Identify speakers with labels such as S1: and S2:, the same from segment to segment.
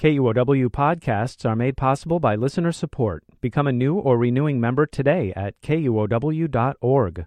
S1: KUOW podcasts are made possible by listener support. Become a new or renewing member today at KUOW.org.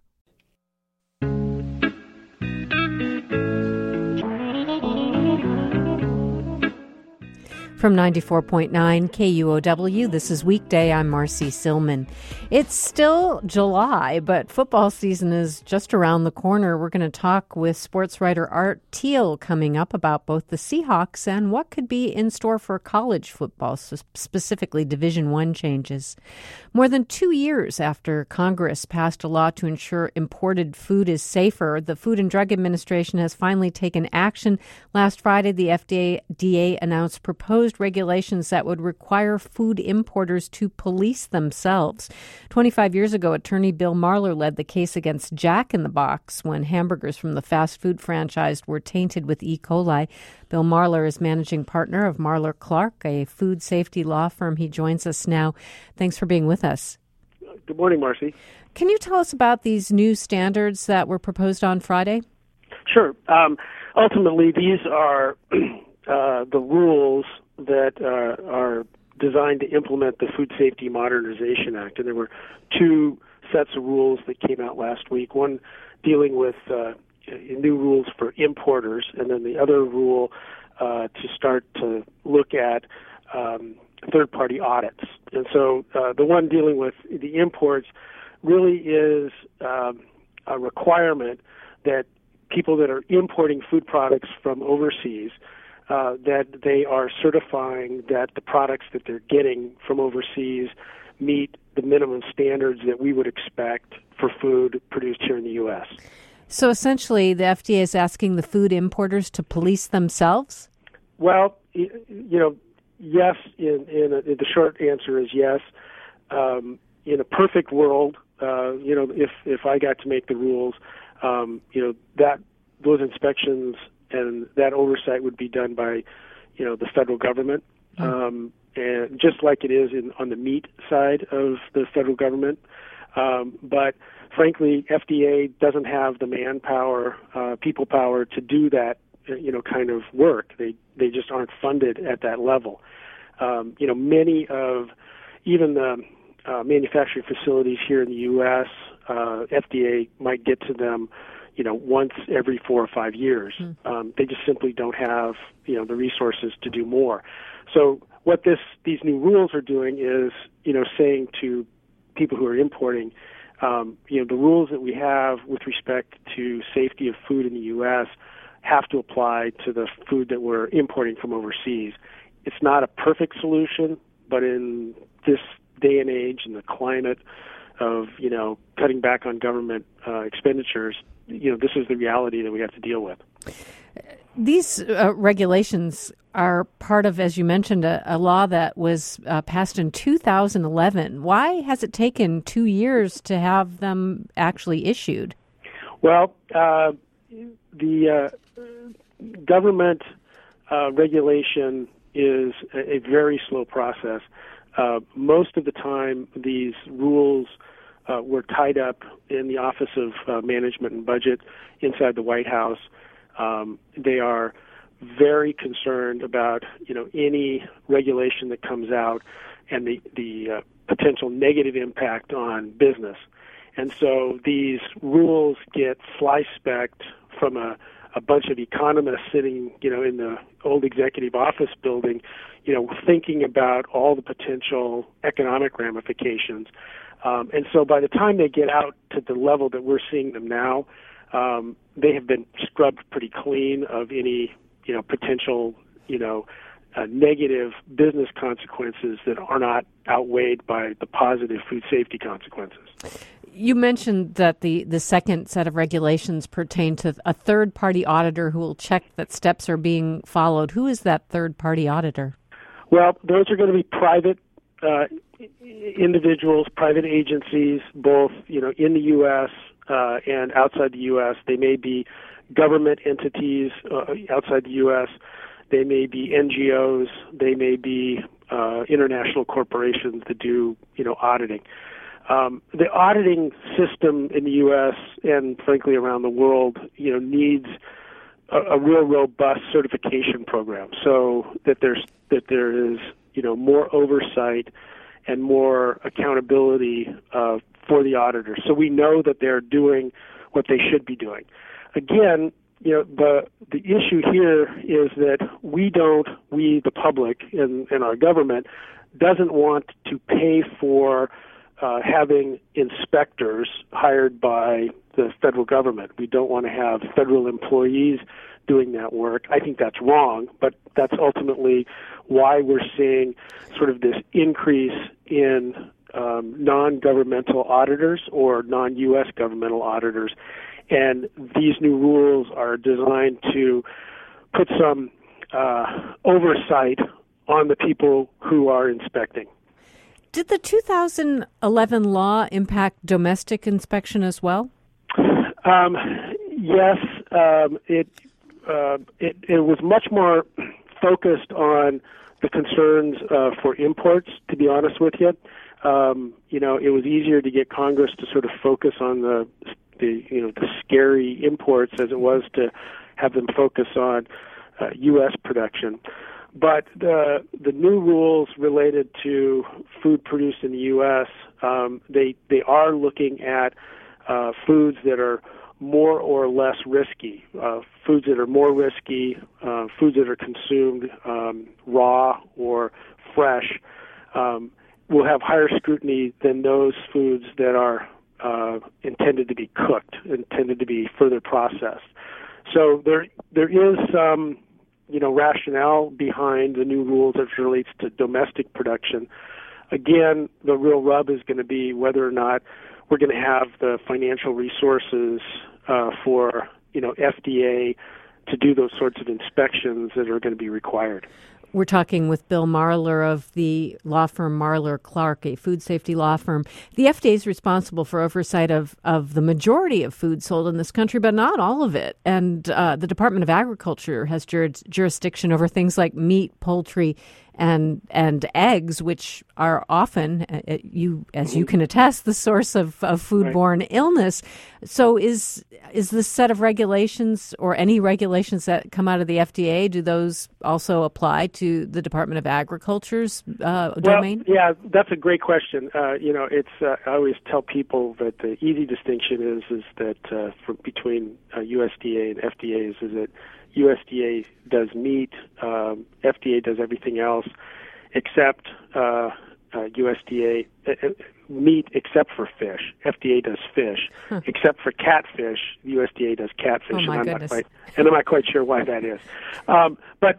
S2: From 94.9 KUOW, this is Weekday. I'm Marcy Silman. It's still July, but football season is just around the corner. We're going to talk with sports writer Art Thiel coming up about both the Seahawks and what could be in store for college football, specifically Division I changes. More than 2 years after Congress passed a law to ensure imported food is safer, the Food and Drug Administration has finally taken action. Last Friday, the FDA announced proposed regulations that would require food importers to police themselves. 25 years ago, attorney Bill Marler led the case against Jack in the Box when hamburgers from the fast food franchise were tainted with E. coli. Bill Marler is managing partner of Marler Clark, a food safety law firm. He joins us now. Thanks for being with us.
S3: Good morning, Marcy.
S2: Can you tell us about these new standards that were proposed on Friday?
S3: Sure. Ultimately, these are the rules that are designed to implement the Food Safety Modernization Act. And there were two sets of rules that came out last week, one dealing with new rules for importers, and then the other rule to start to look at third-party audits. And so the one dealing with the imports really is a requirement that people that are importing food products from overseas, that they are certifying that the products that they're getting from overseas meet the minimum standards that we would expect for food produced here in the U.S.
S2: So essentially, the FDA is asking the food importers to police themselves?
S3: Well, yes. The short answer is yes. In a perfect world, if I got to make the rules, that those inspections and that oversight would be done by, the federal government, and just like it is on the meat side of the federal government. But frankly, FDA doesn't have the manpower, people power to do that, kind of work. They just aren't funded at that level. Many of even the manufacturing facilities here in the U.S., FDA might get to them, once every 4 or 5 years. They just simply don't have, the resources to do more. So what these new rules are doing is, saying to people who are importing, the rules that we have with respect to safety of food in the U.S. have to apply to the food that we're importing from overseas. It's not a perfect solution, but in this day and age and the climate of, cutting back on government expenditures, this is the reality that we have to deal with.
S2: These regulations are part of, as you mentioned, a law that was passed in 2011. Why has it taken 2 years to have them actually issued? Well,
S3: the government regulation is a very slow process. Most of the time, these rules were tied up in the Office of Management and Budget inside the White House. They are very concerned about, any regulation that comes out and the potential negative impact on business. And so these rules get fly-specced from a bunch of economists sitting, in the old executive office building, thinking about all the potential economic ramifications. And so by the time they get out to the level that we're seeing them now, they have been scrubbed pretty clean of any, potential, negative business consequences that are not outweighed by the positive food safety consequences.
S2: You mentioned that the second set of regulations pertain to a third-party auditor who will check that steps are being followed. Who is that third-party auditor?
S3: Well, those are going to be private individuals, private agencies, both in the U.S. And outside the U.S. They may be government entities outside the U.S. They may be NGOs. They may be international corporations that do auditing. The auditing system in the U.S. and frankly around the world, needs a real robust certification program so that there's that there is, more oversight and more accountability for the auditors. So we know that they're doing what they should be doing. Again, the issue here is that we, the public and our government, doesn't want to pay for having inspectors hired by the federal government. We don't want to have federal employees doing that work. I think that's wrong, but that's ultimately why we're seeing sort of this increase in non-governmental auditors or non-U.S. governmental auditors. And these new rules are designed to put some oversight on the people who are inspecting.
S2: Did the 2011 law impact domestic inspection as well?
S3: Yes. It was much more focused on the concerns for imports, to be honest with you. It was easier to get Congress to sort of focus on the scary imports as it was to have them focus on U.S. production. But the new rules related to food produced in the U.S., they are looking at foods that are more or less risky. Foods that are more risky, foods that are consumed raw or fresh, will have higher scrutiny than those foods that are intended to be cooked, intended to be further processed. So there is some rationale behind the new rules as it relates to domestic production. Again, the real rub is going to be whether or not we're going to have the financial resources for FDA to do those sorts of inspections that are going to be required.
S2: We're talking with Bill Marler of the law firm Marler Clark, a food safety law firm. The FDA is responsible for oversight of the majority of food sold in this country, but not all of it. And the Department of Agriculture has jurisdiction over things like meat, poultry, and eggs, which are often, as you can attest, the source of foodborne illness. So is this set of regulations or any regulations that come out of the FDA, do those also apply to the Department of Agriculture's domain?
S3: Well, yeah, that's a great question. I always tell people that the easy distinction is that between USDA and FDA is that USDA does meat, FDA does everything else except USDA, meat except for fish. FDA does fish. Except for catfish, USDA does catfish.
S2: Oh, my goodness.
S3: I'm not quite sure why that is. But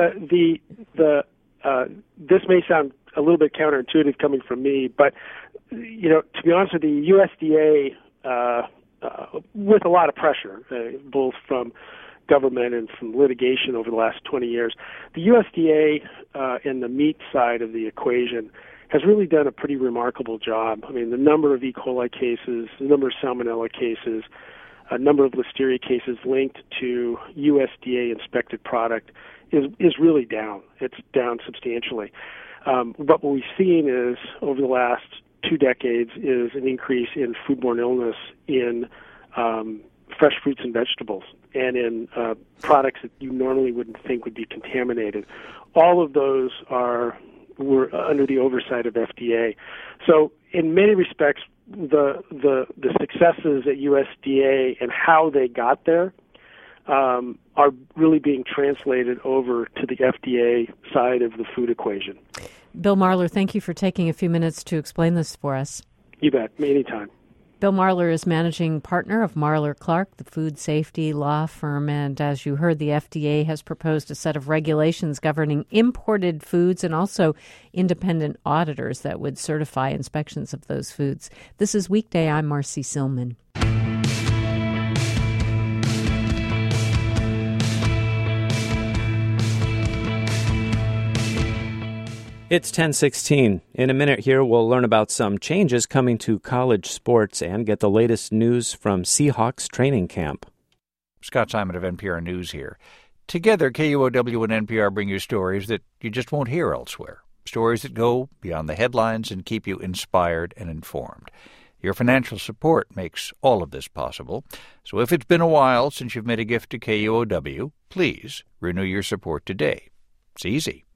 S3: this may sound a little bit counterintuitive coming from me, but to be honest with you, USDA, with a lot of pressure, both from government and from litigation over the last 20 years, the USDA in the meat side of the equation has really done a pretty remarkable job. I mean, the number of E. coli cases, the number of salmonella cases, a number of listeria cases linked to USDA-inspected product is really down. It's down substantially. But what we've seen is, over the last 2 decades, is an increase in foodborne illness in fresh fruits and vegetables and in products that you normally wouldn't think would be contaminated. All of those were under the oversight of FDA. So in many respects, the successes at USDA and how they got there are really being translated over to the FDA side of the food equation.
S2: Bill Marler, thank you for taking a few minutes to explain this for us.
S3: You bet. Anytime.
S2: Bill Marler is managing partner of Marler Clark, the food safety law firm. And as you heard, the FDA has proposed a set of regulations governing imported foods and also independent auditors that would certify inspections of those foods. This is Weekday. I'm Marcy Silman.
S1: It's 10:16. In a minute here, we'll learn about some changes coming to college sports and get the latest news from Seahawks training camp.
S4: Scott Simon of NPR News here. Together, KUOW and NPR bring you stories that you just won't hear elsewhere. Stories that go beyond the headlines and keep you inspired and informed. Your financial support makes all of this possible. So if it's been a while since you've made a gift to KUOW, please renew your support today. It's easy.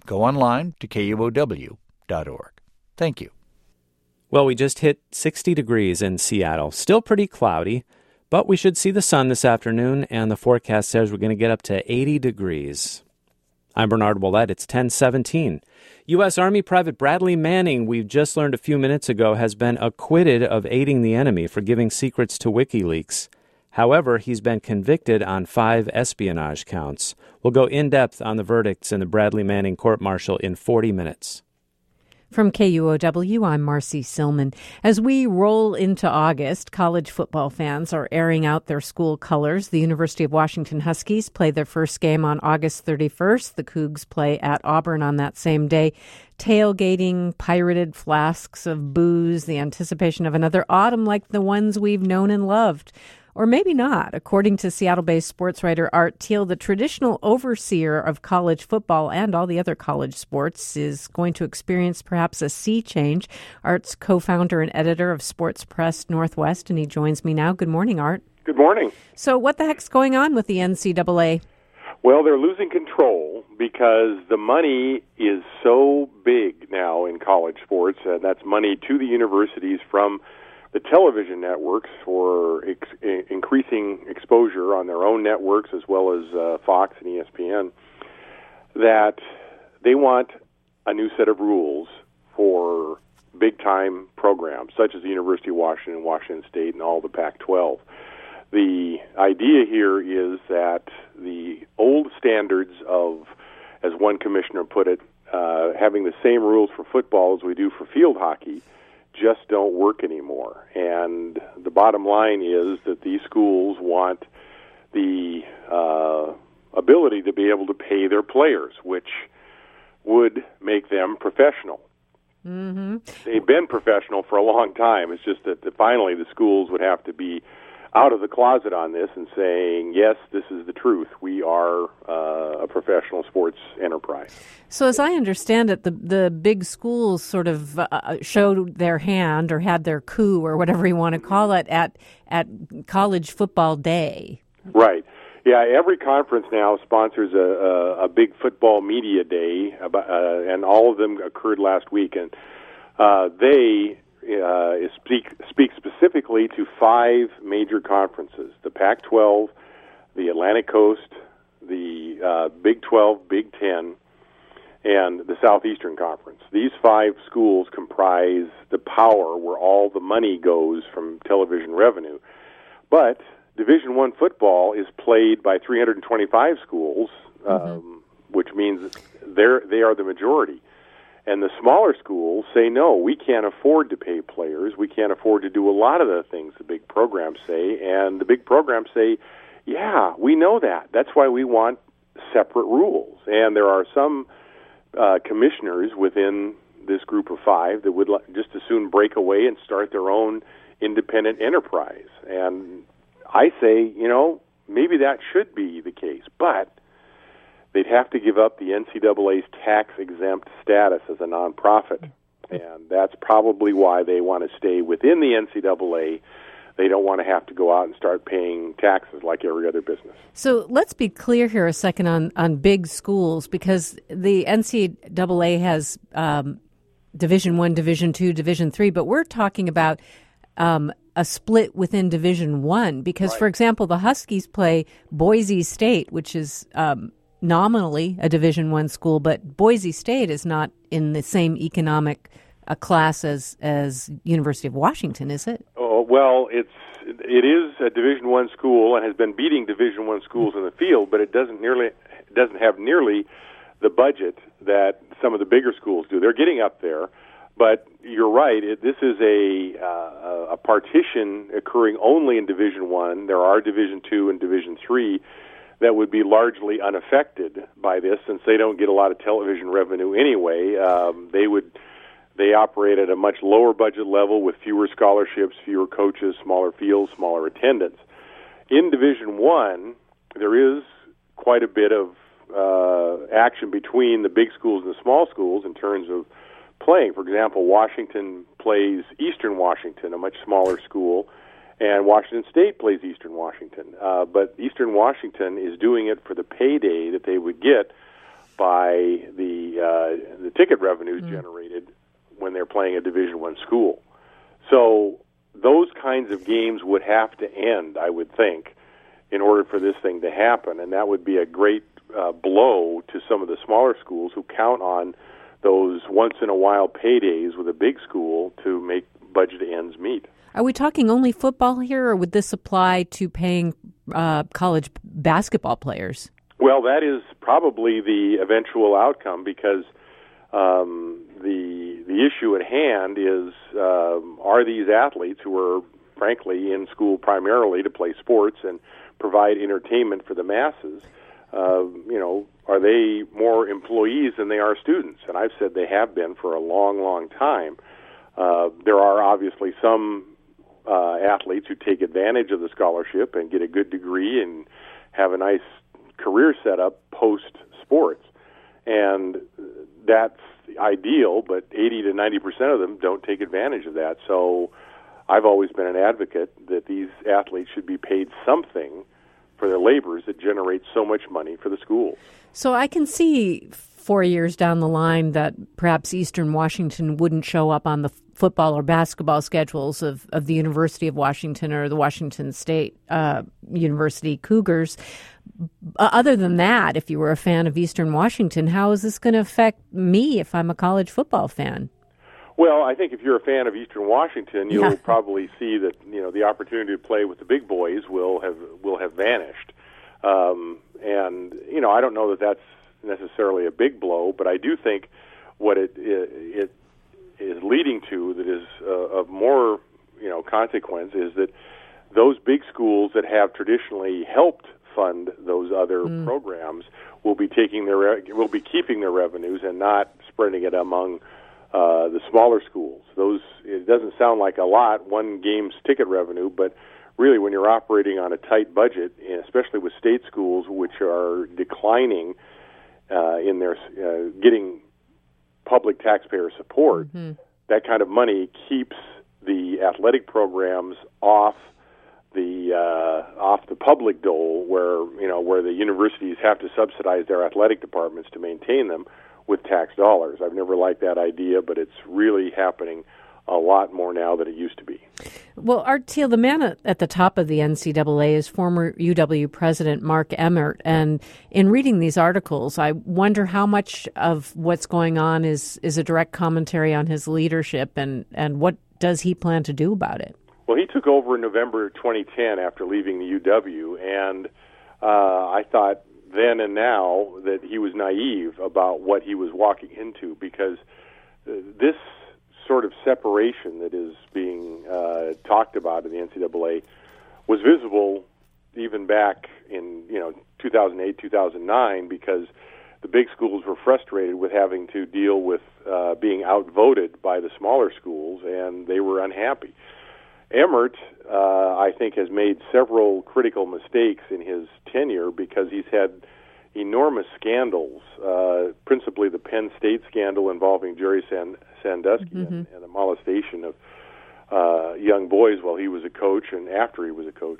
S4: Go online to KUOW.org. Thank you.
S1: Well, we just hit 60 degrees in Seattle. Still pretty cloudy, but we should see the sun this afternoon, and the forecast says we're going to get up to 80 degrees. I'm Bernard Ouellette. It's 10:17. U.S. Army Private Bradley Manning, we've just learned a few minutes ago, has been acquitted of aiding the enemy for giving secrets to WikiLeaks. However, he's been convicted on 5 espionage counts. We'll go in-depth on the verdicts in the Bradley Manning court-martial in 40 minutes.
S2: From KUOW, I'm Marcy Silman. As we roll into August, college football fans are airing out their school colors. The University of Washington Huskies play their first game on August 31st. The Cougs play at Auburn on that same day. Tailgating, pirated flasks of booze, the anticipation of another autumn like the ones we've known and loved. Or maybe not. According to Seattle-based sports writer Art Thiel, the traditional overseer of college football and all the other college sports is going to experience perhaps a sea change. Art's co-founder and editor of Sports Press Northwest, and he joins me now. Good morning, Art.
S5: Good morning.
S2: So what the heck's going on with the NCAA?
S5: Well, they're losing control because the money is so big now in college sports, and that's money to the universities from the television networks for increasing exposure on their own networks as well as Fox and ESPN, that they want a new set of rules for big-time programs, such as the University of Washington, Washington State, and all the Pac-12. The idea here is that the old standards of, as one commissioner put it, having the same rules for football as we do for field hockey just don't work anymore. And the bottom line is that these schools want the ability to be able to pay their players, which would make them professional. Mm-hmm. They've been professional for a long time. It's just that finally the schools would have to be out of the closet on this and saying, yes, this is the truth. We are a professional sports enterprise.
S2: So as I understand it, the big schools sort of showed their hand or had their coup or whatever you want to call it at College Football Day.
S5: Right. Yeah, every conference now sponsors a big football media day, and all of them occurred last week. And they speak specifically to 5 major conferences: the Pac-12, the Atlantic Coast, the Big 12, Big 10, and the Southeastern Conference. These 5 schools comprise the power where all the money goes from television revenue. But Division I football is played by 325 schools, which means they are the majority. And the smaller schools say, no, we can't afford to pay players. We can't afford to do a lot of the things the big programs say. And the big programs say, yeah, we know that. That's why we want separate rules. And there are some commissioners within this group of 5 that would just as soon break away and start their own independent enterprise. And I say, maybe that should be the case. But they'd have to give up the NCAA's tax-exempt status as a nonprofit, and that's probably why they want to stay within the NCAA. They don't want to have to go out and start paying taxes like every other business.
S2: So let's be clear here a second on big schools, because the NCAA has Division I, Division II, Division III, but we're talking about a split within Division I, because, right, for example, the Huskies play Boise State, which is nominally a Division I school, but Boise State is not in the same economic class as University of Washington, is it?
S5: Oh, well, it is a Division I school and has been beating Division I schools in the field, but it doesn't have nearly the budget that some of the bigger schools do. They're getting up there, but you're right. This is a partition occurring only in Division I. There are Division II and Division III that would be largely unaffected by this, since they don't get a lot of television revenue anyway. They operate at a much lower budget level with fewer scholarships, fewer coaches, smaller fields, smaller attendance. In Division I, there is quite a bit of action between the big schools and the small schools in terms of playing. For example, Washington plays Eastern Washington, a much smaller school, and Washington State plays Eastern Washington. But Eastern Washington is doing it for the payday that they would get by the ticket revenues generated when they're playing a Division I school. So those kinds of games would have to end, I would think, in order for this thing to happen, and that would be a great blow to some of the smaller schools who count on those once-in-a-while paydays with a big school to make budget ends meet.
S2: Are we talking only football here, or would this apply to paying college basketball players?
S5: Well, that is probably the eventual outcome, because the issue at hand is, are these athletes who are, frankly, in school primarily to play sports and provide entertainment for the masses, are they more employees than they are students? And I've said they have been for a long, long time. There are obviously some athletes who take advantage of the scholarship and get a good degree and have a nice career set up post-sports. And that's ideal, but 80 to 90% of them don't take advantage of that. So I've always been an advocate that these athletes should be paid something for their labors that generate so much money for the schools.
S2: So I can see 4 years down the line that perhaps Eastern Washington wouldn't show up on the football or basketball schedules of the University of Washington or the Washington State University Cougars. Other than that, if you were a fan of Eastern Washington, how is this going to affect me if I'm a college football fan?
S5: Well, I think if you're a fan of Eastern Washington, you'll probably see that the opportunity to play with the big boys will have vanished. And I don't know that that's necessarily a big blow, but I do think what it is leading to that is of more consequence is that those big schools that have traditionally helped fund those other programs will be keeping their revenues and not spreading it among the smaller schools. It doesn't sound like a lot, one game's ticket revenue, but really when you're operating on a tight budget, especially with state schools which are declining in their getting public taxpayer support, that kind of money keeps the athletic programs off the public dole, where the universities have to subsidize their athletic departments to maintain them with tax dollars. I've never liked that idea, but it's really happening a lot more now than it used to be.
S2: Well, Art Thiel, the man at the top of the NCAA is former UW president Mark Emmert, and in reading these articles, I wonder how much of what's going on is a direct commentary on his leadership, and what does he plan to do about it?
S5: Well, he took over in November 2010 after leaving the UW, and I thought then and now that he was naive about what he was walking into, because this sort of separation that is being talked about in the NCAA was visible even back in 2008, 2009, because the big schools were frustrated with having to deal with being outvoted by the smaller schools, and they were unhappy. Emmert, I think, has made several critical mistakes in his tenure because he's had enormous scandals, principally the Penn State scandal involving Jerry Sandusky and the molestation of young boys while he was a coach and after he was a coach.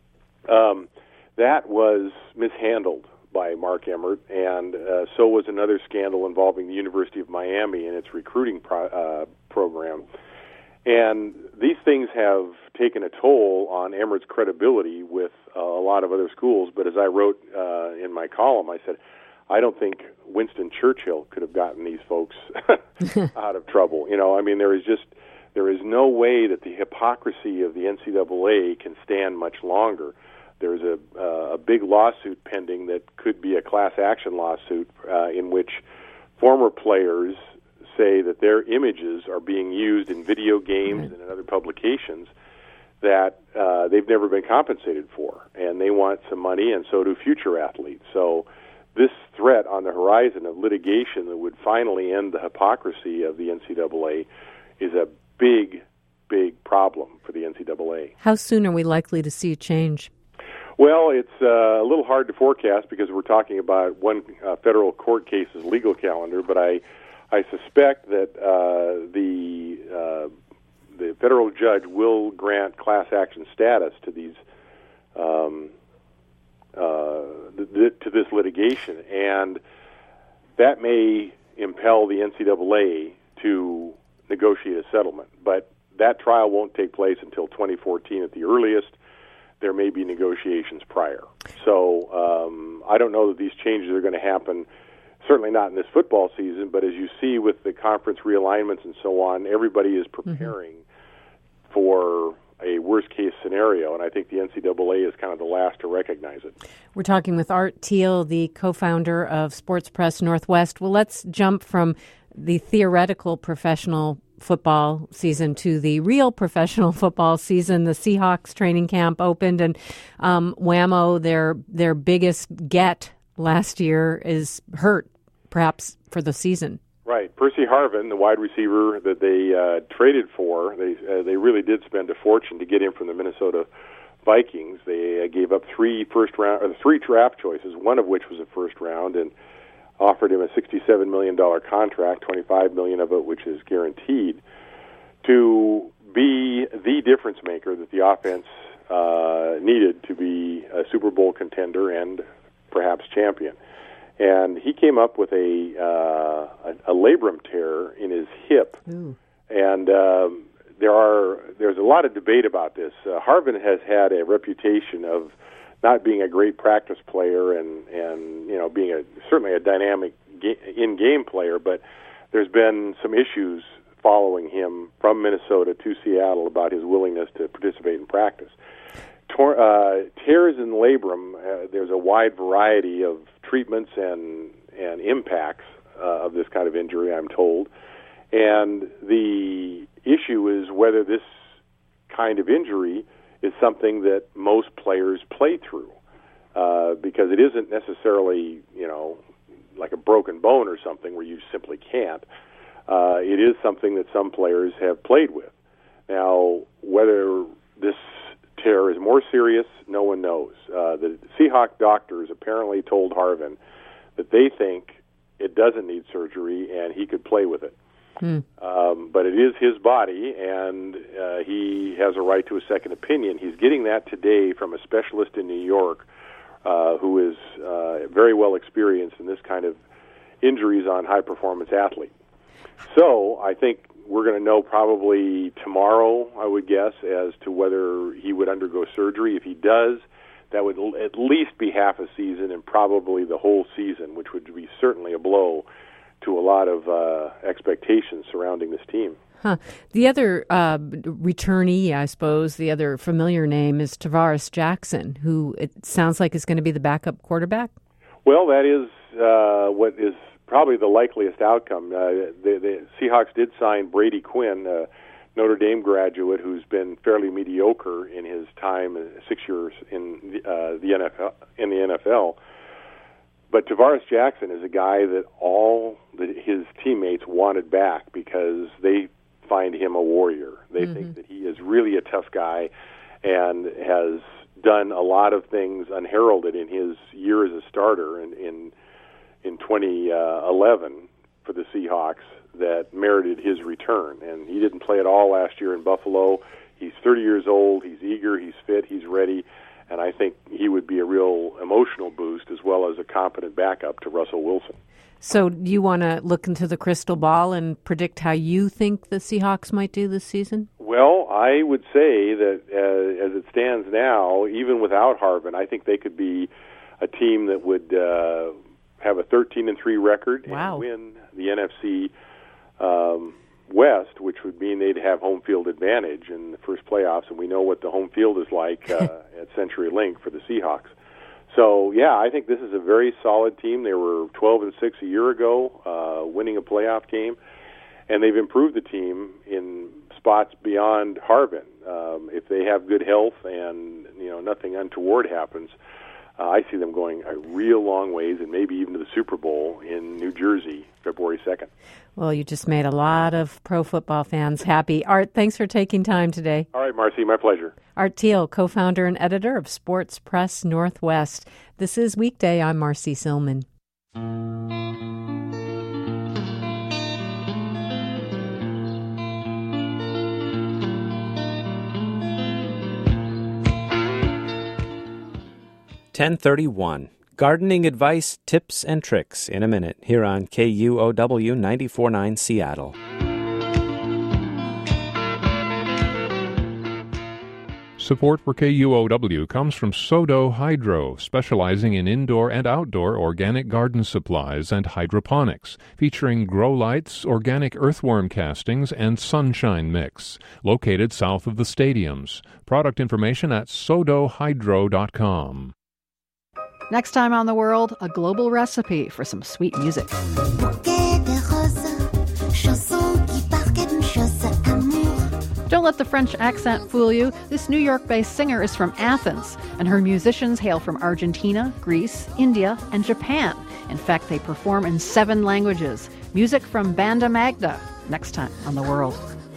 S5: That was mishandled by Mark Emmert, and so was another scandal involving the University of Miami and its recruiting program. And these things have taken a toll on Emmert's credibility with a lot of other schools. But as I wrote in my column, I said, I don't think Winston Churchill could have gotten these folks out of trouble. There is no way that the hypocrisy of the NCAA can stand much longer. There's a big lawsuit pending that could be a class action lawsuit in which former players say that their images are being used in video games and in other publications that they've never been compensated for, and they want some money, and so do future athletes. So this threat on the horizon of litigation that would finally end the hypocrisy of the NCAA is a big, big problem for the NCAA.
S2: How soon are we likely to see a change?
S5: Well, it's a little hard to forecast because we're talking about one federal court case's legal calendar, but I suspect that the federal judge will grant class action status to these to this litigation, and that may impel the NCAA to negotiate a settlement. But that trial won't take place until 2014 at the earliest. There may be negotiations prior. So I don't know that these changes are going to happen, certainly not in this football season, but as you see with the conference realignments and so on, everybody is preparing for a worst-case scenario, and I think the NCAA is kind of the last to recognize it.
S2: We're talking with Art Thiel, the co-founder of Sports Press Northwest. Well, let's jump from the theoretical professional football season to the real professional football season. The Seahawks training camp opened, and Whammo, their biggest get last year, is hurt, perhaps for the season.
S5: Right. Percy Harvin, the wide receiver that they traded for, they really did spend a fortune to get him from the Minnesota Vikings. They gave up three draft choices, one of which was a first round, and offered him a $67 million contract, $25 million of it which is guaranteed, to be the difference maker that the offense needed to be a Super Bowl contender and perhaps champion. And he came up with a labrum tear in his hip. Ooh. And there's a lot of debate about this. Harvin has had a reputation of not being a great practice player and being certainly a dynamic in-game player, but there's been some issues following him from Minnesota to Seattle about his willingness to participate in practice. Tears in labrum, there's a wide variety of treatments and impacts of this kind of injury, I'm told. And the issue is whether this kind of injury is something that most players play through, because it isn't necessarily, like a broken bone or something where you simply can't. It is something that some players have played with. Now, whether this tear is more serious, no one knows. The Seahawk doctors apparently told Harvin that they think it doesn't need surgery and he could play with it. But it is his body, and he has a right to a second opinion. He's getting that today from a specialist in New York who is very well experienced in this kind of injuries on high-performance athletes. So I think we're going to know probably tomorrow, I would guess, as to whether he would undergo surgery. If he does, that would at least be half a season and probably the whole season, which would be certainly a blow to a lot of expectations surrounding this team.
S2: The other returnee, I suppose, the other familiar name is Tarvaris Jackson, who it sounds like is going to be the backup quarterback.
S5: Well, that is what is probably the likeliest outcome. The Seahawks did sign Brady Quinn, a Notre Dame graduate who's been fairly mediocre in his time, 6 years in the NFL. But Tarvaris Jackson is a guy that all his teammates wanted back because they find him a warrior. They think that he is really a tough guy and has done a lot of things unheralded in his year as a starter in 2011 for the Seahawks that merited his return. And he didn't play at all last year in Buffalo. He's 30 years old. He's eager. He's fit. He's ready. And I think he would be a real emotional boost as well as a competent backup to Russell Wilson.
S2: So do you want to look into the crystal ball and predict how you think the Seahawks might do this season?
S5: Well, I would say that as it stands now, even without Harvin, I think they could be a team that would have a 13-3 record and win the NFC West, which would mean they'd have home field advantage in the first playoffs, and we know what the home field is like at CenturyLink for the Seahawks. So, yeah, I think this is a very solid team. They were 12-6 a year ago, winning a playoff game, and they've improved the team in spots beyond Harvin. If they have good health and nothing untoward happens, I see them going a real long ways and maybe even to the Super Bowl in New Jersey, February 2nd.
S2: Well, you just made a lot of pro football fans happy. Art, thanks for taking time today.
S5: All right, Marcy, my pleasure.
S2: Art Thiel, co-founder and editor of Sports Press Northwest. This is Weekday. I'm Marcy Silman.
S1: $10:31. Gardening advice, tips, and tricks in a minute here on KUOW 94.9 Seattle.
S6: Support for KUOW comes from Sodo Hydro, specializing in indoor and outdoor organic garden supplies and hydroponics, featuring grow lights, organic earthworm castings, and sunshine mix. Located south of the stadiums. Product information at sodohydro.com.
S2: Next time on The World, a global recipe for some sweet music. Don't let the French accent fool you. This New York-based singer is from Athens, and her musicians hail from Argentina, Greece, India, and Japan. In fact, they perform in 7 languages. Music from Banda Magda, next time on The World.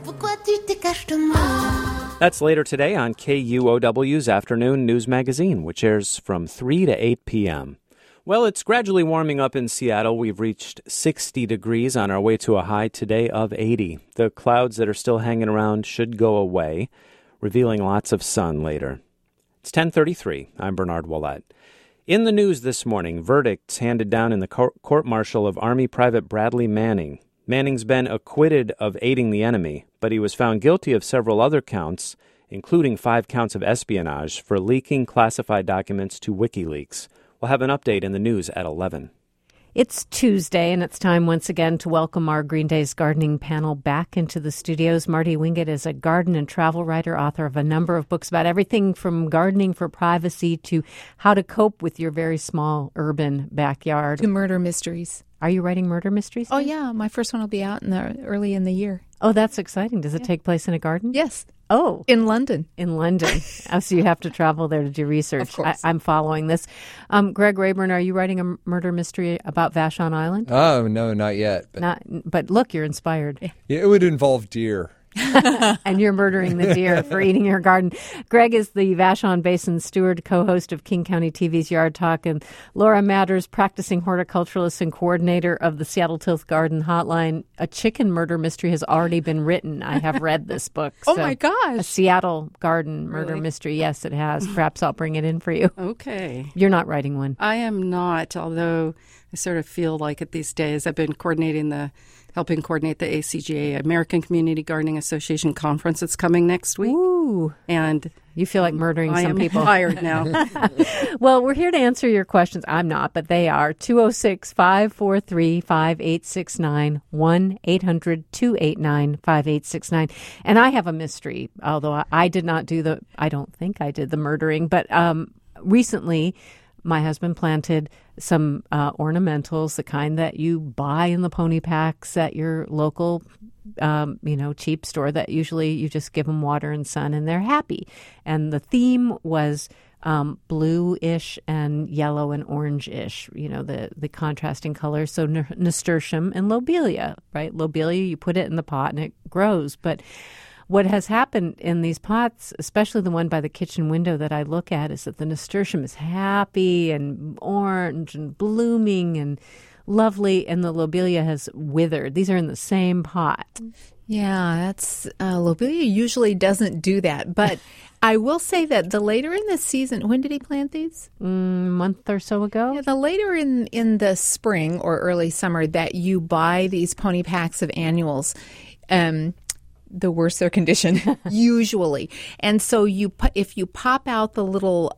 S1: That's later today on KUOW's Afternoon News Magazine, which airs from 3 to 8 p.m. Well, it's gradually warming up in Seattle. We've reached 60 degrees on our way to a high today of 80. The clouds that are still hanging around should go away, revealing lots of sun later. It's 10:33. I'm Bernard Ouellette. In the news this morning, verdicts handed down in the court-martial of Army Private Bradley Manning. Manning's been acquitted of aiding the enemy, but he was found guilty of several other counts, including 5 counts of espionage for leaking classified documents to WikiLeaks. We'll have an update in the news at 11.
S2: It's Tuesday, and it's time once again to welcome our Green Days gardening panel back into the studios. Marty Wingate is a garden and travel writer, author of a number of books about everything from gardening for privacy to how to cope with your very small urban backyard.
S7: To murder mysteries.
S2: Are you writing murder mysteries?
S7: Oh, yeah. My first one will be out early in the year.
S2: Oh, that's exciting. Does it take place in a garden?
S7: Yes.
S2: Oh.
S7: In London.
S2: In London. So you have to travel there to do research.
S7: Of course.
S2: I'm following this. Greg Rayburn, are you writing a murder mystery about Vashon Island?
S8: Oh, no, not yet.
S2: But look, you're inspired.
S8: Yeah, it would involve deer.
S2: And you're murdering the deer for eating your garden. Greg is the Vashon Basin steward, co-host of King County TV's Yard Talk, and Laura Matters, practicing horticulturalist and coordinator of the Seattle Tilth Garden Hotline. A chicken murder mystery has already been written. I have read this book.
S7: Oh, my gosh.
S2: A Seattle garden murder mystery. Yes, it has. Perhaps I'll bring it in for you.
S9: Okay.
S2: You're not writing one.
S9: I am not, although I sort of feel like it these days. I've been helping coordinate the ACGA, American Community Gardening Association conference that's coming next week.
S2: Ooh.
S9: And
S2: you feel like murdering some people.
S9: I am tired now.
S2: Well, we're here to answer your questions. I'm not, but they are. 206-543-5869, 1-800-289-5869. And I have a mystery, although I did not I don't think I did the murdering, but recently my husband planted some ornamentals, the kind that you buy in the pony packs at your local, cheap store that usually you just give them water and sun and they're happy. And the theme was blue-ish and yellow and orange-ish, the contrasting colors. So nasturtium and lobelia, right? Lobelia, you put it in the pot and it grows. But what has happened in these pots, especially the one by the kitchen window that I look at, is that the nasturtium is happy and orange and blooming and lovely, and the lobelia has withered. These are in the same pot.
S7: Yeah, that's lobelia usually doesn't do that. But I will say that the later in the season, when did he plant these?
S2: Month or so ago.
S7: Yeah, the later in the spring or early summer that you buy these pony packs of annuals, the worse their condition, usually. And so if you pop out the little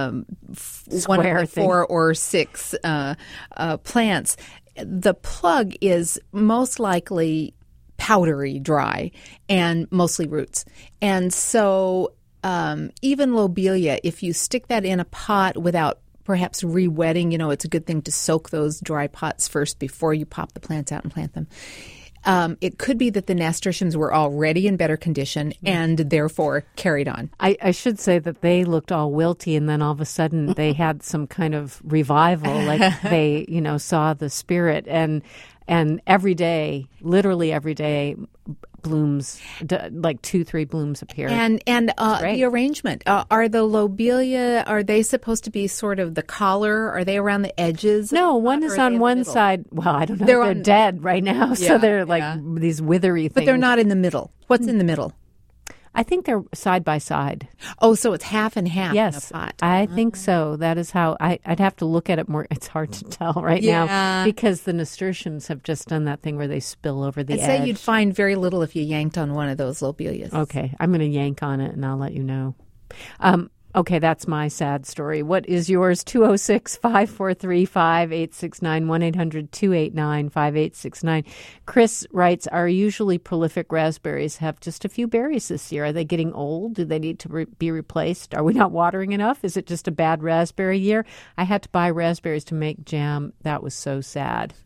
S7: one of the 4 or 6 plants, the plug is most likely powdery dry and mostly roots. And so even lobelia, if you stick that in a pot without perhaps re-wetting, it's a good thing to soak those dry pots first before you pop the plants out and plant them. It could be that the nasturtiums were already in better condition and therefore carried on.
S2: I should say that they looked all wilty, and then all of a sudden they had some kind of revival, like they, saw the spirit. And every day, literally every day, blooms, like 2-3 blooms appear.
S7: And the arrangement, are the lobelia, are they supposed to be sort of the collar? Are they around the edges?
S2: No, one is on one side. Well, I don't know. They're dead right now, so they're like these withery things.
S7: But they're not in the middle. What's in the middle?
S2: I think they're side by side.
S7: Oh, so it's half and half
S2: Yes,
S7: in a pot.
S2: I think so. That is how I'd have to look at it more. It's hard to tell right now because the nasturtiums have just done that thing where they spill over the edge.
S7: I'd say you'd find very little if you yanked on one of those lobelias.
S2: Okay, I'm going to yank on it and I'll let you know. Okay, that's my sad story. What is yours? 206-543-5869, 1-800-289-5869. Chris writes, our usually prolific raspberries have just a few berries this year. Are they getting old? Do they need to be replaced? Are we not watering enough? Is it just a bad raspberry year? I had to buy raspberries to make jam. That was so sad.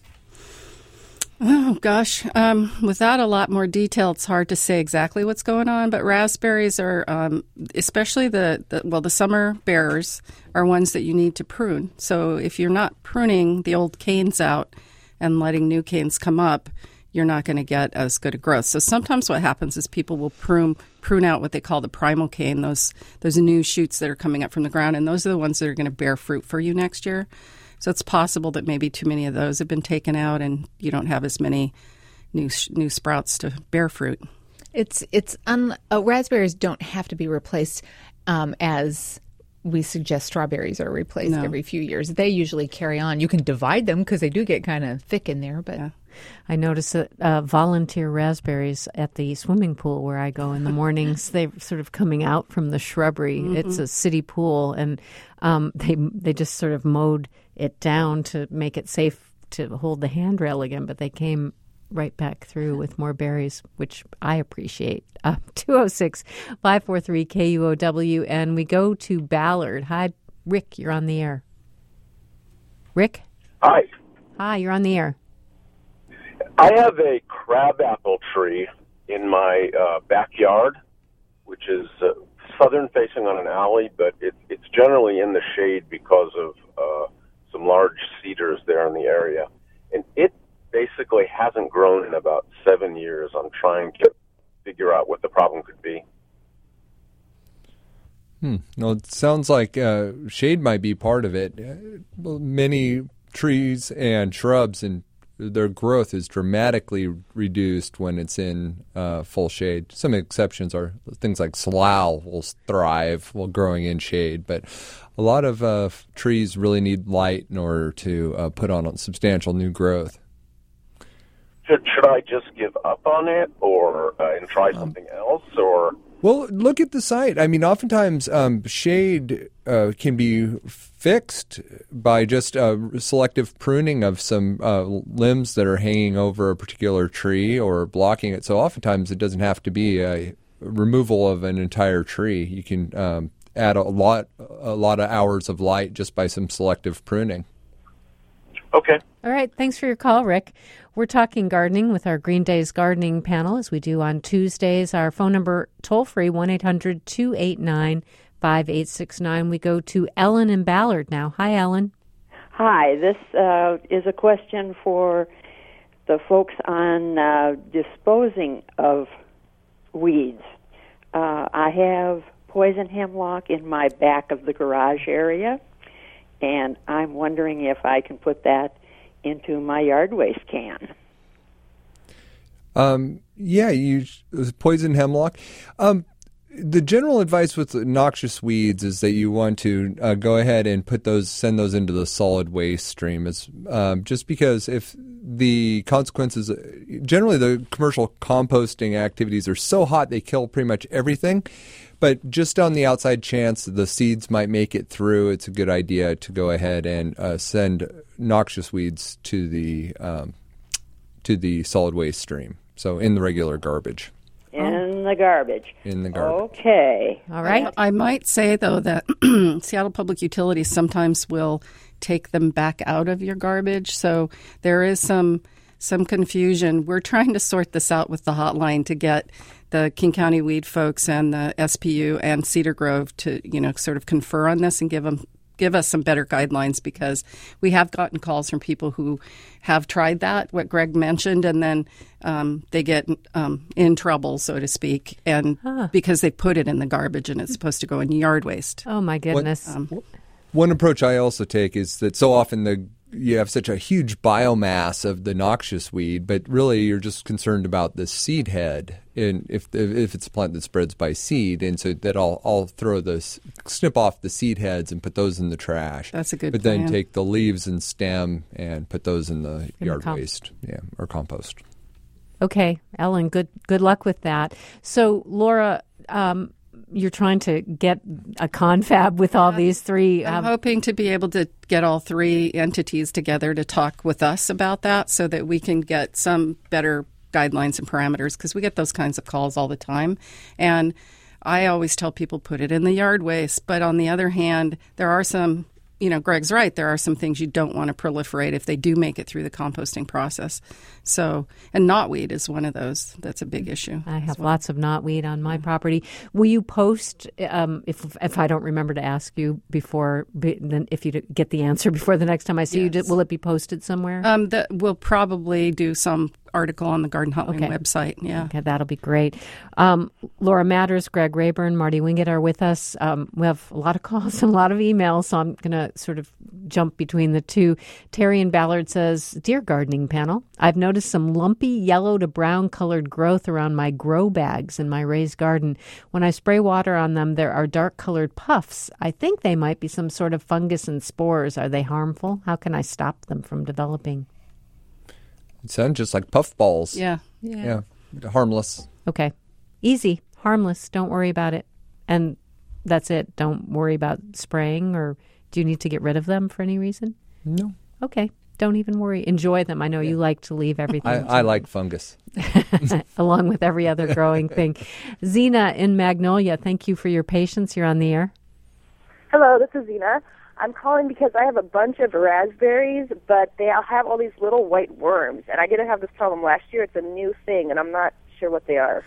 S9: Oh, gosh. Without a lot more detail, it's hard to say exactly what's going on. But raspberries are, especially the summer bearers, are ones that you need to prune. So if you're not pruning the old canes out and letting new canes come up, you're not going to get as good a growth. So sometimes what happens is people will prune out what they call the primal cane, those new shoots that are coming up from the ground, and those are the ones that are going to bear fruit for you next year. So it's possible that maybe too many of those have been taken out, and you don't have as many new sprouts to bear fruit.
S7: Raspberries don't have to be replaced as we suggest strawberries are replaced every few years. They usually carry on. You can divide them because they do get kind of thick in there, but.
S2: Yeah. I notice that volunteer raspberries at the swimming pool where I go in the mornings, they're sort of coming out from the shrubbery. Mm-hmm. It's a city pool, and they just sort of mowed it down to make it safe to hold the handrail again, but they came right back through with more berries, which I appreciate. 206-543-KUOW, and we go to Ballard. Hi, Rick, you're on the air. Rick?
S10: Hi.
S2: Hi, you're on the air.
S10: I have a crabapple tree in my backyard, which is southern facing on an alley, but it's generally in the shade because of some large cedars there in the area. And it basically hasn't grown in about 7 years. I'm trying to figure out what the problem could be.
S8: Well, it sounds like shade might be part of it. Many trees and shrubs and their growth is dramatically reduced when it's in full shade. Some exceptions are things like slough will thrive while growing in shade, but a lot of trees really need light in order to put on substantial new growth.
S10: Should I just give up on it or and try something else, or?
S8: Well, look at the site. I mean, oftentimes shade can be fixed by just selective pruning of some limbs that are hanging over a particular tree or blocking it. So oftentimes it doesn't have to be a removal of an entire tree. You can add a lot of hours of light just by some selective pruning.
S10: Okay.
S2: All right. Thanks for your call, Rick. We're talking gardening with our Green Days gardening panel, as we do on Tuesdays. Our phone number, toll-free, 1-800-289-5869. We go to Ellen in Ballard now. Hi, Ellen.
S11: Hi. This is a question for the folks on disposing of weeds. I have poison hemlock in my back of the garage area, and I'm wondering if I can put that into my yard waste can.
S8: You poison hemlock. The general advice with noxious weeds is that you want to go ahead and send those into the solid waste stream. It's just because if the consequences, generally the commercial composting activities are so hot they kill pretty much everything. But just on the outside chance the seeds might make it through, it's a good idea to go ahead and send noxious weeds to the solid waste stream. So in the regular garbage.
S11: In the garbage. Okay.
S2: All right.
S9: I might say, though, that Seattle Public Utilities sometimes will take them back out of your garbage. So there is some confusion. We're trying to sort this out with the hotline to get the King County Weed folks and the SPU and Cedar Grove to, sort of confer on this and give us some better guidelines, because we have gotten calls from people who have tried that, what Greg mentioned, and then they get in trouble, so to speak, and because they put it in the garbage and it's supposed to go in yard waste.
S2: Oh, my goodness.
S8: One approach I also take is that so often you have such a huge biomass of the noxious weed, but really you're just concerned about the seed head, and if it's a plant that spreads by seed, and so that I'll snip off the seed heads and put those in the trash.
S9: That's a good
S8: But
S9: plan.
S8: then take the leaves and stem and put those in the yard waste, or compost.
S2: Okay, Ellen, good luck with that. So, Laura, you're trying to get a confab with all these three.
S9: I'm hoping to be able to get all three entities together to talk with us about that so that we can get some better guidelines and parameters, because we get those kinds of calls all the time. And I always tell people put it in the yard waste. But on the other hand, there are some, Greg's right, there are some things you don't want to proliferate if they do make it through the composting process. So, and knotweed is one of those. That's a big issue.
S2: I have lots of knotweed on my property. Will you post, if I don't remember to ask you before, then if you get the answer before the next time I see you, will it be posted somewhere?
S9: We'll probably do some article on the Garden Hotline website. Yeah.
S2: Okay, that'll be great. Laura Matters, Greg Rayburn, Marty Wingett are with us. We have a lot of calls and a lot of emails, so I'm going to sort of jump between the two. Terry in Ballard says, Dear Gardening Panel, I've noticed some lumpy yellow to brown colored growth around my grow bags in my raised garden. When I spray water on them, there are dark colored puffs. I think they might be some sort of fungus and spores. Are they harmful? How can I stop them from developing?
S8: It sounds just like puffballs.
S9: Yeah.
S8: Harmless.
S2: Okay. Easy. Harmless. Don't worry about it. And that's it. Don't worry about spraying, or do you need to get rid of them for any reason?
S8: No.
S2: Okay. Don't even worry. Enjoy them. I know you like to leave everything.
S8: I like fungus.
S2: Along with every other growing thing. Zena in Magnolia, thank you for your patience. You're on the air.
S12: Hello, this is Zena. I'm calling because I have a bunch of raspberries, but they all have all these little white worms, and I didn't have this problem last year. It's a new thing, and I'm not sure what they are.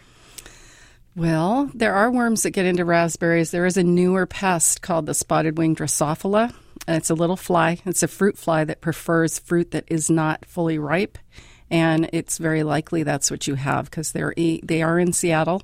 S9: Well, there are worms that get into raspberries. There is a newer pest called the spotted wing Drosophila. It's a little fly. It's a fruit fly that prefers fruit that is not fully ripe, and it's very likely that's what you have because they are in Seattle.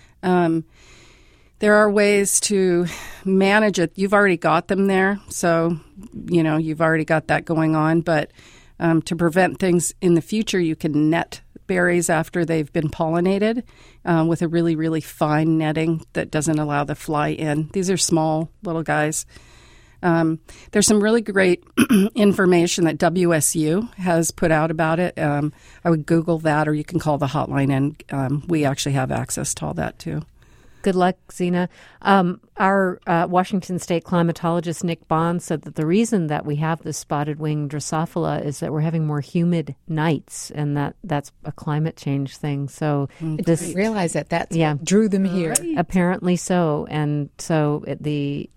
S9: There are ways to manage it. You've already got them there, so you've already got that going on. But to prevent things in the future, you can net berries after they've been pollinated with a really, really fine netting that doesn't allow the fly in. These are small little guys. There's some really great information that WSU has put out about it. I would Google that, or you can call the hotline, and we actually have access to all that too.
S2: Good luck, Zena. Our Washington State climatologist, Nick Bond, said that the reason that we have this spotted wing Drosophila is that we're having more humid nights, and that's a climate change thing. So
S7: I didn't realize that. That's what drew them here.
S2: Right. Apparently so. And so the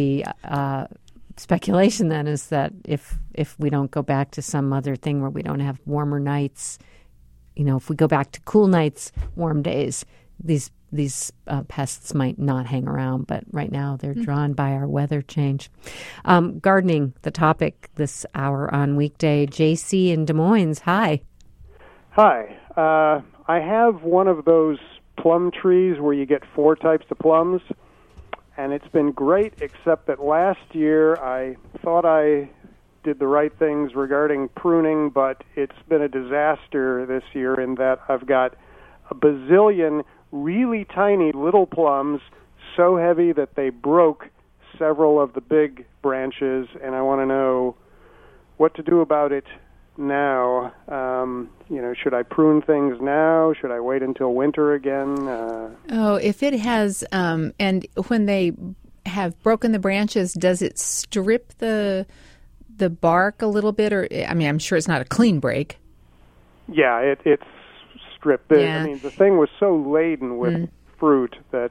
S2: speculation then is that if we don't go back to some other thing where we don't have warmer nights, if we go back to cool nights, warm days, these pests might not hang around, but right now they're drawn by our weather change. Gardening, the topic this hour on weekday. JC in Des Moines, hi.
S13: Hi. I have one of those plum trees where you get 4 types of plums, and it's been great, except that last year I thought I did the right things regarding pruning, but it's been a disaster this year in that I've got a bazillion really tiny little plums, so heavy that they broke several of the big branches, and I want to know what to do about it now. Should I prune things now? Should I wait until winter again?
S7: If it has, and when they have broken the branches, does it strip the bark a little bit? Or, I'm sure it's not a clean break.
S13: Yeah, it's stripped.
S7: Yeah.
S13: The thing was so laden with fruit that,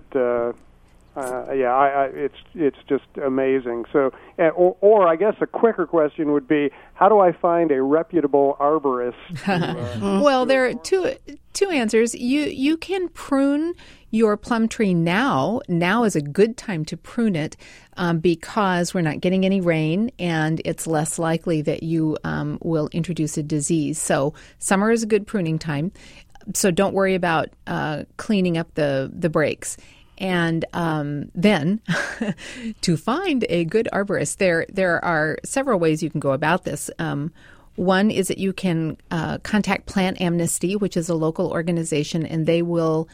S13: it's just amazing. So, or I guess a quicker question would be, how do I find a reputable arborist?
S7: Well, there are two answers. You can prune your plum tree now. Now is a good time to prune it because we're not getting any rain, and it's less likely that you will introduce a disease. So summer is a good pruning time. So don't worry about cleaning up the breaks. And then to find a good arborist, there are several ways you can go about this. One is that you can contact Plant Amnesty, which is a local organization, and they will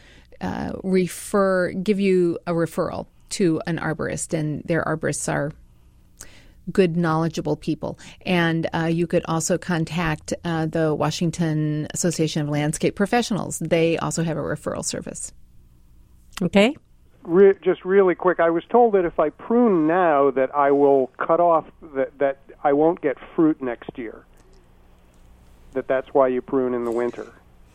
S7: give you a referral to an arborist, and their arborists are good, knowledgeable people. And you could also contact the Washington Association of Landscape Professionals. They also have a referral service.
S2: Okay.
S13: Just really quick, I was told that if I prune now that I will cut off, that I won't get fruit next year. That's why you prune in the winter.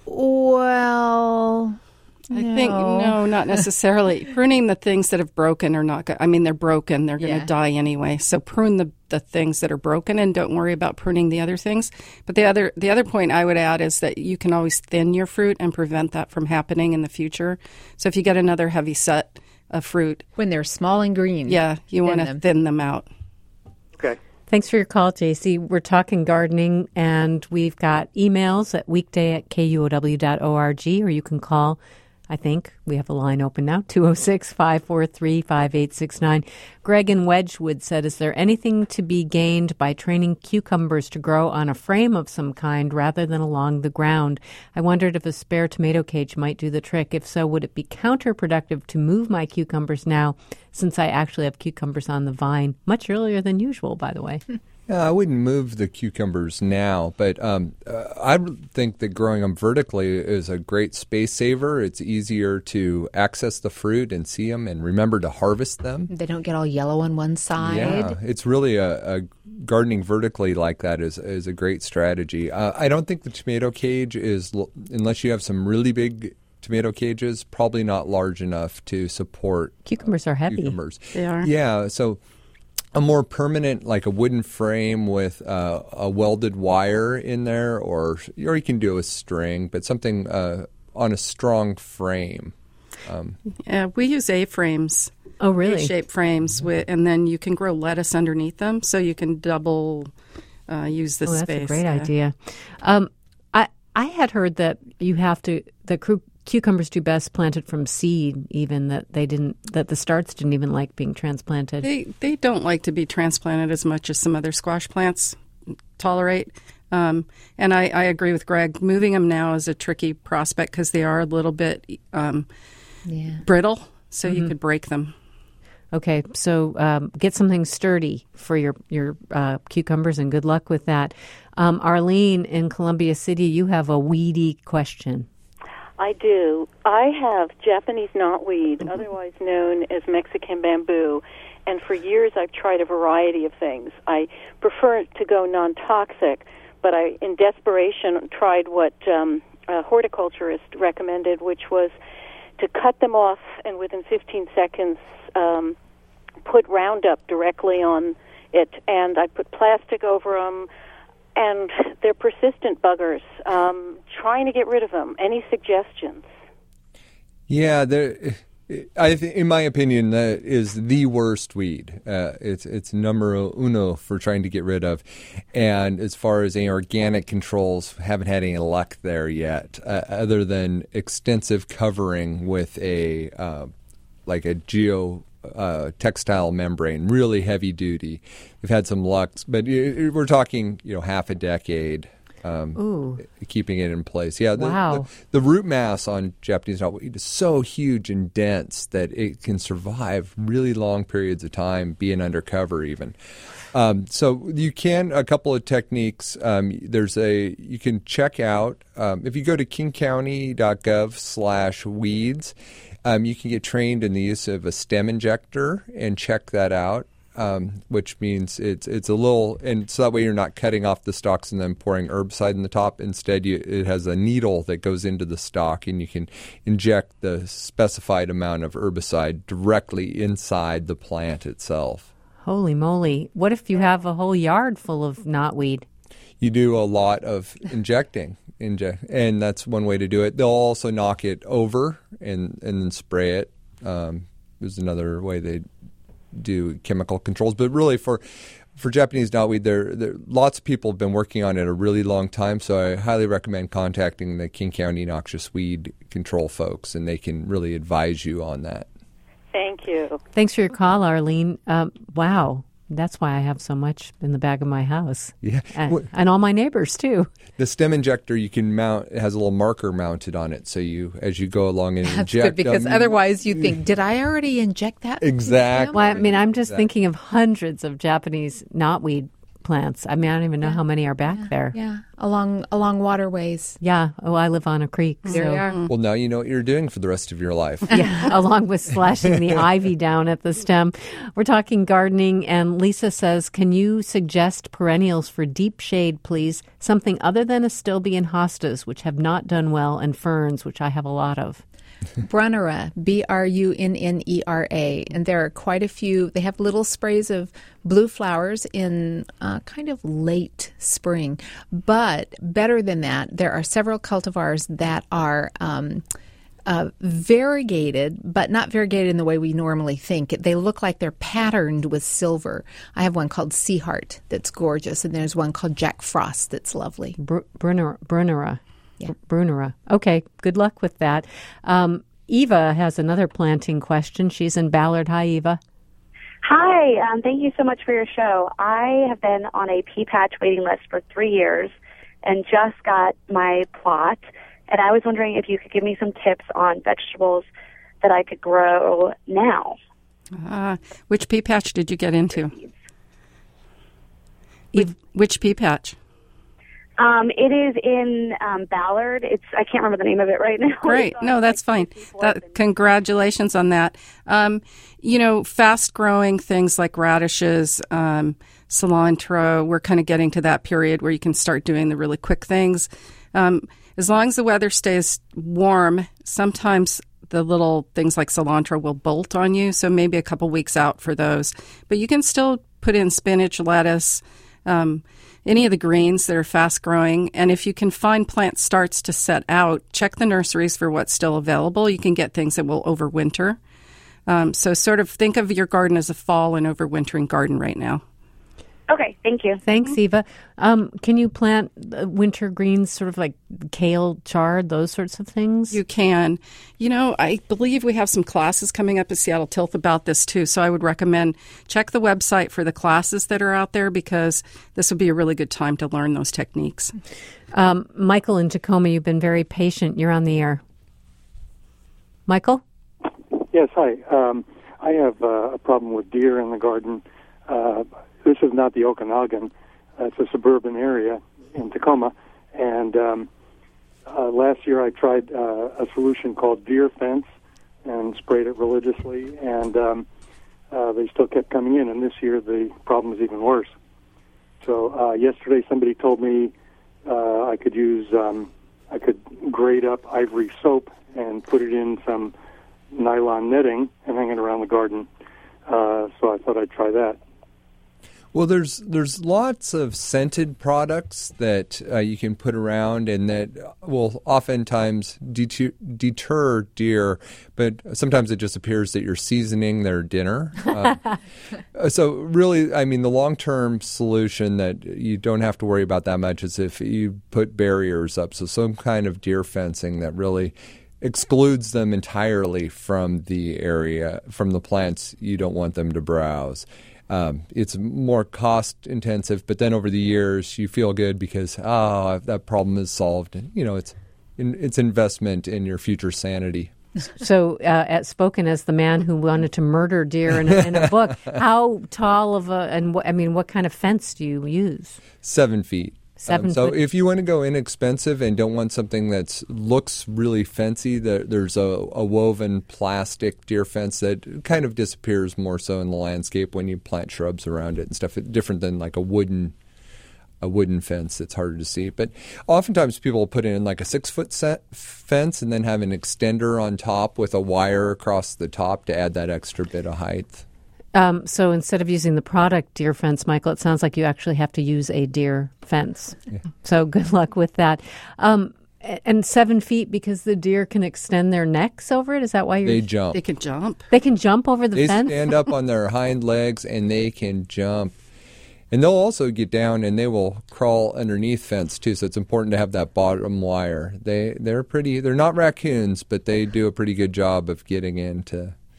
S7: Well,
S9: I think, no, not necessarily. Pruning the things that have broken are not good. I mean, they're broken. They're going to die anyway. So prune the things that are broken and don't worry about pruning the other things. But the other point I would add is that you can always thin your fruit and prevent that from happening in the future. So if you get another heavy set of fruit.
S7: When they're small and green.
S9: Yeah, you want to thin them out.
S13: Okay.
S2: Thanks for your call, JC. We're talking gardening, and we've got emails at weekday@kuow.org, or you can call. I think we have a line open now, 206-543-5869. Greg in Wedgwood said, is there anything to be gained by training cucumbers to grow on a frame of some kind rather than along the ground? I wondered if a spare tomato cage might do the trick. If so, would it be counterproductive to move my cucumbers now, since I actually have cucumbers on the vine, much earlier than usual, by the way?
S8: I wouldn't move the cucumbers now, but I think that growing them vertically is a great space saver. It's easier to access the fruit and see them and remember to harvest them.
S7: They don't get all yellow on one side.
S8: Yeah, it's really a gardening vertically like that is a great strategy. I don't think the tomato cage is, unless you have some really big tomato cages, probably not large enough to support
S2: cucumbers are heavy.
S8: Cucumbers.
S9: They are.
S8: Yeah, so a more permanent, like a wooden frame with a welded wire in there, or you can do a string, but something on a strong frame.
S9: Yeah, we use A-frames.
S2: Oh, really?
S9: A-shaped frames, and then you can grow lettuce underneath them, so you can double use the space.
S2: That's a great idea. I had heard that cucumbers do best planted from seed, even that the starts didn't even like being transplanted.
S9: They don't like to be transplanted as much as some other squash plants tolerate. And I agree with Greg. Moving them now is a tricky prospect because they are a little bit brittle, so you could break them.
S2: Okay, so get something sturdy for your cucumbers, and good luck with that. Arlene in Columbia City, you have a weedy question.
S14: I do. I have Japanese knotweed, otherwise known as Mexican bamboo, and for years I've tried a variety of things. I prefer to go non-toxic, but I, in desperation, tried what a horticulturist recommended, which was to cut them off and within 15 seconds put Roundup directly on it, and I put plastic over them. And they're persistent buggers. Trying to get rid of them. Any suggestions?
S8: Yeah, in my opinion, that is the worst weed. It's numero uno for trying to get rid of. And as far as any organic controls, haven't had any luck there yet, other than extensive covering with a textile membrane, really heavy duty. We've had some luck, but we're talking, half a decade keeping it in place. Yeah,
S2: wow.
S8: The root mass on Japanese knotweed is so huge and dense that it can survive really long periods of time, being under cover even. So you can, a couple of techniques. You can check out, if you go to kingcounty.gov/weeds, you can get trained in the use of a stem injector and check that out, which means it's a little, and so that way you're not cutting off the stalks and then pouring herbicide in the top. Instead, it has a needle that goes into the stalk, and you can inject the specified amount of herbicide directly inside the plant itself.
S2: Holy moly. What if you have a whole yard full of knotweed?
S8: You do a lot of injecting. And that's one way to do it. They'll also knock it over and then spray it. There's another way they do chemical controls. But really, for Japanese knotweed, there lots of people have been working on it a really long time. So I highly recommend contacting the King County Noxious Weed Control folks, and they can really advise you on that.
S14: Thank you.
S2: Thanks for your call, Arlene. Wow. That's why I have so much in the back of my house.
S8: Yeah.
S2: And all my neighbors, too.
S8: The stem injector you can mount, it has a little marker mounted on it. So as you go along and
S7: That's
S8: inject
S7: good, because otherwise you think, did I already inject that?
S8: Exactly.
S2: Well, I mean, I'm just thinking of hundreds of Japanese knotweed plants. I mean, I don't even know how many are back there.
S7: Yeah, along waterways.
S2: Yeah. Oh, I live on a creek.
S7: There
S2: so.
S7: you are.
S8: Well, now you know what you're doing for the rest of your life.
S2: Yeah, along with slashing the ivy down at the stem. We're talking gardening, and Lisa says, can you suggest perennials for deep shade, please? Something other than astilbe and hostas, which have not done well, and ferns, which I have a lot of.
S7: Brunnera, Brunnera, and there are quite a few. They have little sprays of blue flowers in kind of late spring. But better than that, there are several cultivars that are variegated, but not variegated in the way we normally think. They look like they're patterned with silver. I have one called Sea Heart that's gorgeous, and there's one called Jack Frost that's lovely.
S2: Brunnera.
S7: Yeah.
S2: Brunnera. Okay, good luck with that. Eva has another planting question. She's in Ballard. Hi, Eva.
S15: Hi, thank you so much for your show. I have been on a pea patch waiting list for 3 years and just got my plot, and I was wondering if you could give me some tips on vegetables that I could grow now.
S9: Which pea patch did you get into? Which pea patch?
S15: It is in Ballard. I can't remember the name of it right now.
S9: Great. No, that's fine. Congratulations on that. Fast-growing things like radishes, cilantro, we're kind of getting to that period where you can start doing the really quick things. As long as the weather stays warm, sometimes the little things like cilantro will bolt on you, so maybe a couple weeks out for those. But you can still put in spinach, lettuce, any of the greens that are fast-growing. And if you can find plant starts to set out, check the nurseries for what's still available. You can get things that will overwinter. So sort of think of your garden as a fall and overwintering garden right now.
S15: Okay, thank you.
S2: Thanks, Eva. Can you plant winter greens, sort of like kale, chard, those sorts of things?
S9: You can. I believe we have some classes coming up at Seattle Tilth about this too, so I would recommend check the website for the classes that are out there, because this would be a really good time to learn those techniques.
S2: Michael in Tacoma, you've been very patient. You're on the air. Michael?
S16: Yes, hi. I have a problem with deer in the garden. This is not the Okanagan. It's a suburban area in Tacoma. And last year I tried a solution called deer fence and sprayed it religiously, and they still kept coming in. And this year the problem is even worse. So yesterday somebody told me I could grate up ivory soap and put it in some nylon netting and hang it around the garden. So I thought I'd try that.
S8: Well, there's lots of scented products that you can put around, and that will oftentimes deter deer, but sometimes it just appears that you're seasoning their dinner. So really, I mean, the long-term solution that you don't have to worry about that much is if you put barriers up, so some kind of deer fencing that really excludes them entirely from the area, from the plants you don't want them to browse. It's more cost intensive, but then over the years you feel good because that problem is solved. It's investment in your future sanity.
S2: So, spoken as the man who wanted to murder deer in a book, how tall of what kind of fence do you use?
S8: 7 feet.
S2: 7
S8: So
S2: foot.
S8: if you want to go inexpensive and don't want something that looks really fancy, there's a woven plastic deer fence that kind of disappears more so in the landscape when you plant shrubs around it and stuff, different than like a wooden fence that's harder to see. But oftentimes people put in like a 6-foot fence and then have an extender on top with a wire across the top to add that extra bit of height.
S2: So instead of using the product deer fence, Michael, it sounds like you actually have to use a deer fence. Yeah. So good luck with that. And 7 feet because the deer can extend their necks over it? Is that why
S8: they jump?
S9: They can jump.
S2: They can jump over the fence?
S8: They stand up on their hind legs and they can jump. And they'll also get down and they will crawl underneath fence too. So it's important to have that bottom wire. They're not raccoons, but they do a pretty good job of getting into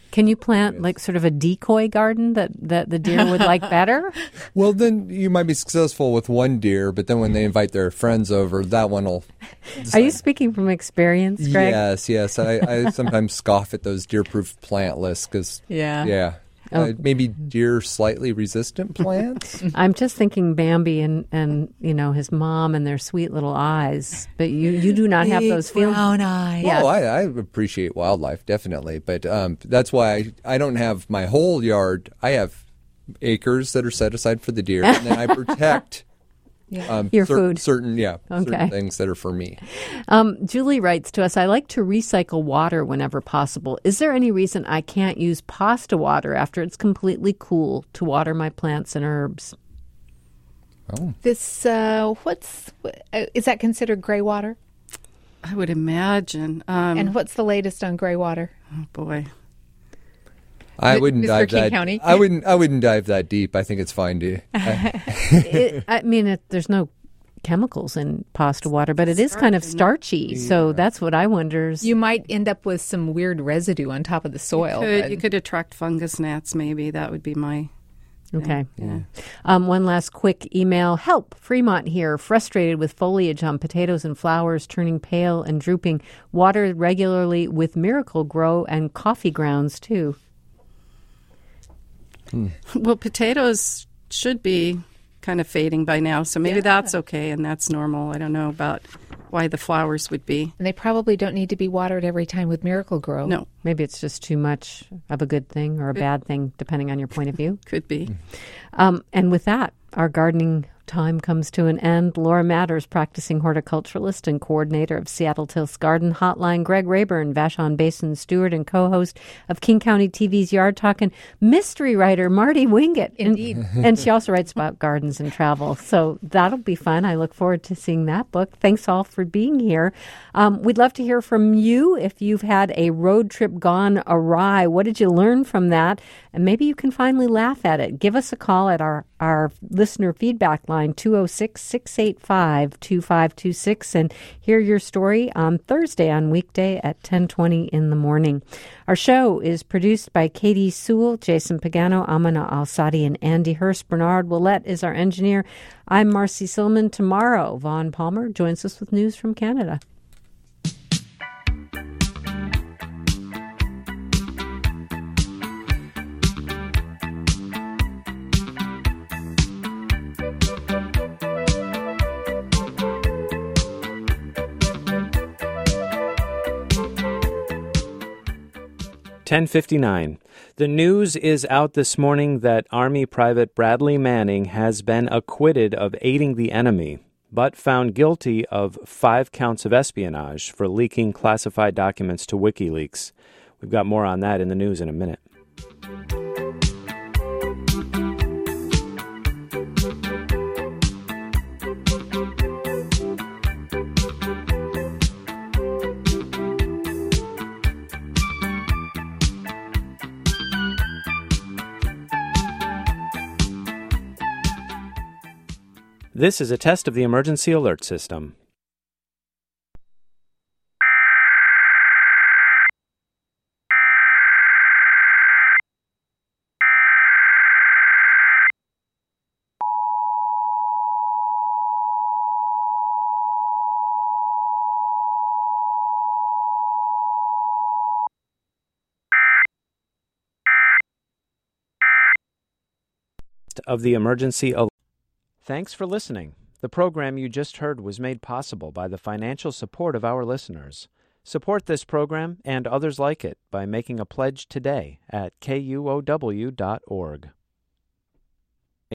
S2: Can you plant like sort of a decoy garden that the deer would like better?
S8: Well, then you might be successful with one deer, but then when they invite their friends over, that one will...
S2: Are you speaking from experience, Greg?
S8: Yes. I sometimes scoff at those deer-proof plant lists because, maybe deer slightly resistant plants.
S2: I'm just thinking Bambi and his mom and their sweet little eyes, but you do not have those feelings.
S7: Brown eyes.
S2: Yeah.
S8: Oh, I appreciate wildlife, definitely, but that's why I don't have my whole yard. I have acres that are set aside for the deer, and then I protect
S2: your food.
S8: Certain things that are for me.
S2: Julie writes to us, I like to recycle water whenever possible. Is there any reason I can't use pasta water after it's completely cool to water my plants and herbs?
S8: Oh.
S7: This, is that considered gray water?
S9: I would imagine.
S7: And what's the latest on gray water?
S9: Oh, boy.
S8: I wouldn't dive
S7: King
S8: that.
S7: County?
S8: I wouldn't dive that deep. I think it's fine to.
S2: There's no chemicals in pasta water, but it is kind of starchy. Yeah. So that's what I wonder.
S7: You might end up with some weird residue on top of the soil.
S9: You could attract fungus gnats. Maybe that would be my.
S2: Okay. Yeah. One last quick email. Help, Fremont here, frustrated with foliage on potatoes and flowers turning pale and drooping. Water regularly with Miracle-Gro and coffee grounds too.
S9: Well, potatoes should be kind of fading by now, so maybe that's okay and that's normal. I don't know about why the flowers would be.
S7: And they probably don't need to be watered every time with Miracle-Gro.
S9: No.
S2: Maybe it's just too much of a good thing or a bad thing, depending on your point of view.
S9: Could be.
S2: And with that, our gardening time comes to an end. Laura Matters, practicing horticulturalist and coordinator of Seattle Tilth's Garden Hotline. Greg Rayburn, Vashon Basin steward and co-host of King County TV's Yard Talk, and mystery writer Marty Wingett.
S7: Indeed.
S2: And she also writes about gardens and travel. So that'll be fun. I look forward to seeing that book. Thanks all for being here. We'd love to hear from you if you've had a road trip gone awry. What did you learn from that? And maybe you can finally laugh at it. Give us a call at our listener feedback line, 206-685-2526, and hear your story on Thursday on weekday at 10:20 in the morning. Our show is produced by Katie Sewell, Jason Pagano, Amina Al-Sadi, and Andy Hurst. Bernard Willett is our engineer. I'm Marcy Silman. Tomorrow, Vaughn Palmer joins us with news from Canada.
S1: .10:59. The news is out this morning that Army Private Bradley Manning has been acquitted of aiding the enemy, but found guilty of 5 counts of espionage for leaking classified documents to WikiLeaks. We've got more on that in the news in a minute. This is a test of the emergency alert system. Of the emergency alert. Thanks for listening. The program you just heard was made possible by the financial support of our listeners. Support this program and others like it by making a pledge today at kuow.org.